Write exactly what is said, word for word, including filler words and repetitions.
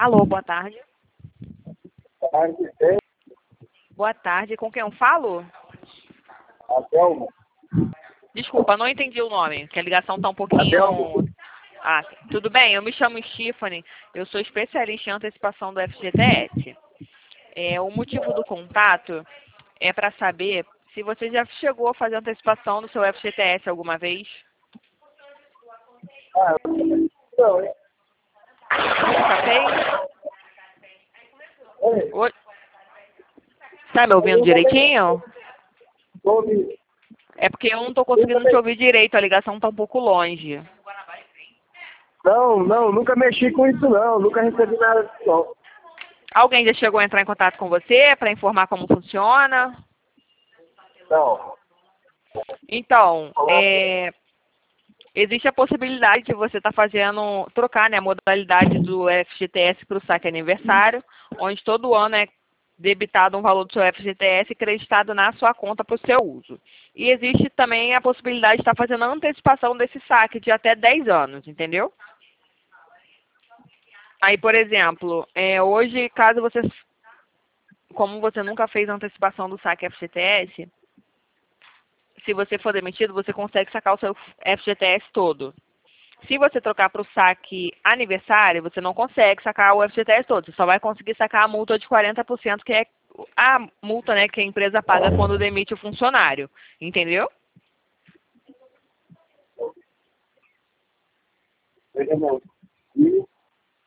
Alô, boa tarde. Tarde, bem, Boa tarde, com quem eu falo? Adelmo. Desculpa, não entendi o nome, que a ligação está um pouquinho... Adelmo. Ah, tudo bem, eu me chamo Stephanie, eu sou especialista em antecipação do F G T S. É, o motivo do contato é para saber se você já chegou a fazer antecipação do seu F G T S alguma vez. Ah, não, hein? Nunca fez? Oi, Oi? Tá me ouvindo direitinho? tô ouvindo. É porque eu não estou conseguindo te ouvir direito, a ligação está um pouco longe. Não, não, nunca mexi com isso não, nunca recebi nada disso não. Alguém já chegou a entrar em contato com você para informar como funciona? Não. Então, é, existe a possibilidade de você estar fazendo, trocar, né, a modalidade do F G T S para o saque aniversário, onde todo ano é debitado um valor do seu F G T S creditado na sua conta para o seu uso. E existe também a possibilidade de estar fazendo a antecipação desse saque de até dez anos, entendeu? Aí, por exemplo, é, hoje, caso você, como você nunca fez a antecipação do saque F G T S, se você for demitido, você consegue sacar o seu F G T S todo. Se você trocar para o saque aniversário, você não consegue sacar o F G T S todo. Você só vai conseguir sacar a multa de quarenta por cento, que é a multa, né, que a empresa paga quando demite o funcionário. Entendeu? Veja, não. E